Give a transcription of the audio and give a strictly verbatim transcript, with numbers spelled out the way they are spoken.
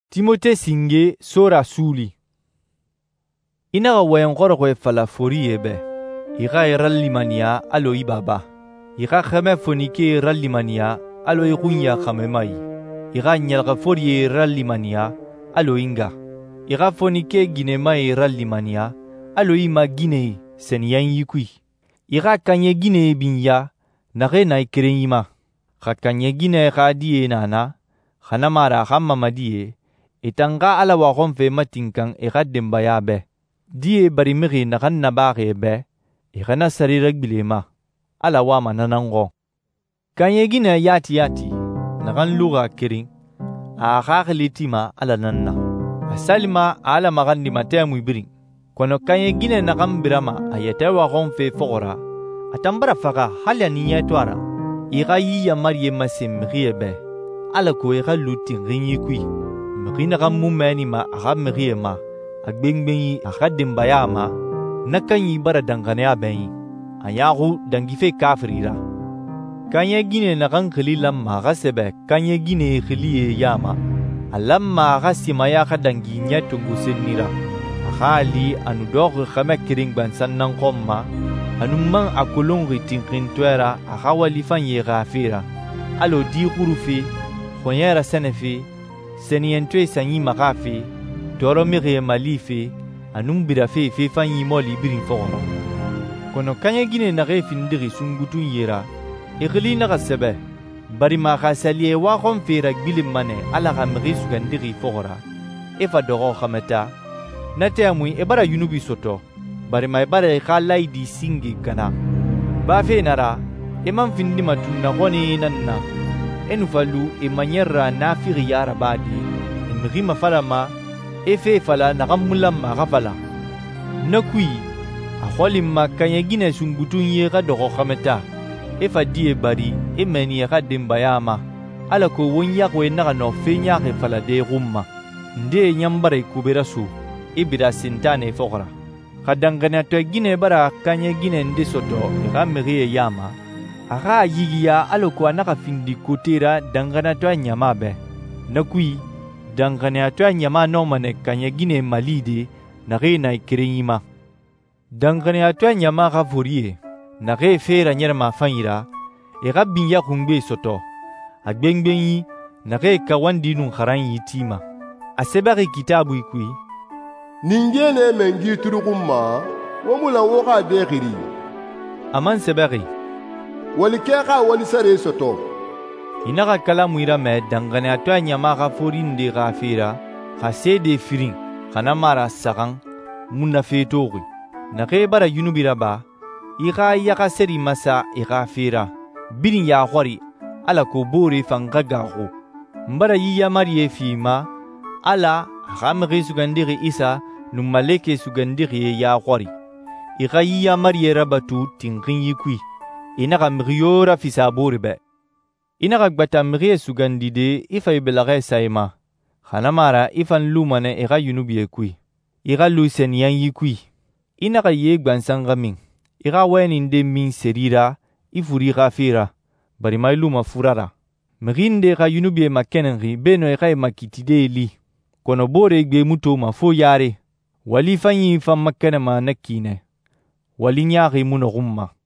Timote singe sora suli. Inaga wayan korokwe fala foriye be. Iga irallimania alo ibaba. Iga khame fonike irallimania alo igunya khame mai. Iga nyalga foriye irallimania alo inga. Iga fonike gine mai irallimania alo ima gine seniyan yikui. Iga kanye gine binya nage na ikeren yima. Khakanye gine khadiye nana khanamara khammamadiye. Itanga ala wagon fe matinkan iga dembaya be. Die bari miri nagan nabare be. Iga na sarirak bilema. Ala wama nanango. Kanye gina yati yati. Nagan luga kiring. A akakilitima ala nanna. Asalima ala magandi matea muibiring. Kono kanye gina nagan birama ayete wagon fe fogora. Atambara faga halya niya tuara. Iga yiya mariye masim miriye be. Ala ko iga luti rinyi kui. Mrina gamu meni ma aga mrie ma agbengbengi aga dembaya ma nakanyi bara dangane abenyi ayahu dangife kafrira kanye gine nagan khilila ma aga sebe kanye gine khiliye yama alamma aga simaya aga dangi nya tungu senira aga ali anu dog khame kiring bansan nan komma anumman akulung ritin twera aga walifan ye gafira alo di khurufi khonyera senefi Senientwe sanyi magafe, toro mire malife, anum birafe fe fanyi moli birin fogoro. Kono kanye gine nage findiri sungutun yera, egli naga sebe, bari maga salie wakon fera gbilim mane ala gamri sugandiri fogora. Efa dogo khameta, nate amui ebara yunubi soto, bari ma ebara ekhalai di singi kana. Bafe nara, eman findi matunna goni nanna. Enufalu e manyera nafiri yara badi emrima falama efe fala nagamula magafala nakui akholi makanya gine sungutun yega dogo khameta efa die bari emeni yega dembayama ala ko wonya ko enaga no fenya ke fala de gumma nde nyambare kuberasu ibira sintane fokora kadangana to gine bara kanya gine ndi soto ga meriye yama Aga yigiya aloko anaka findi kotera dangana to nyama be. Nakui dangana to nyama no mane kanya gine malide na re na ikirenyima. Dangana to nyama ga forie na re fera nyerma fanyira e ga binya kungbe soto. Agbengbenyi na re kawandi nun kharan yitima. Asebari kitabu ikui. Ningene mengi turugumma wamula woga degiri. Aman sebari. Wali kega wali sare soto. Inaga kalamu ira me dangane atwa nyama ga forinde ga fira ga sede firin kana mara sagan munna fetogi na ke bara yunubira ba iga yaga seri masa iga fira birin ya khori ala ko bore fanga gago mbara yiya mariye fima ala gamge sugandiri isa numaleke sugandiri ya khori iga yiya mariye rabatu tingin yikui Inaga mriyora fisaburi be. Inaga gbata mriye sugandide ifa ibelage saima. Khanamara ifan lumane ega yunubiye kui. Iga lu senyan yikui. Inaga ye gbansanga min. Iga weninde min serira ifuri gafira. Bari mai luma furara. Mrinde ega yunubiye makenengi beno ega makitide li. Kono bore gbe muto ma fo yare. Wali fanyi fan makenema nakine. Wali nyari muno gumma.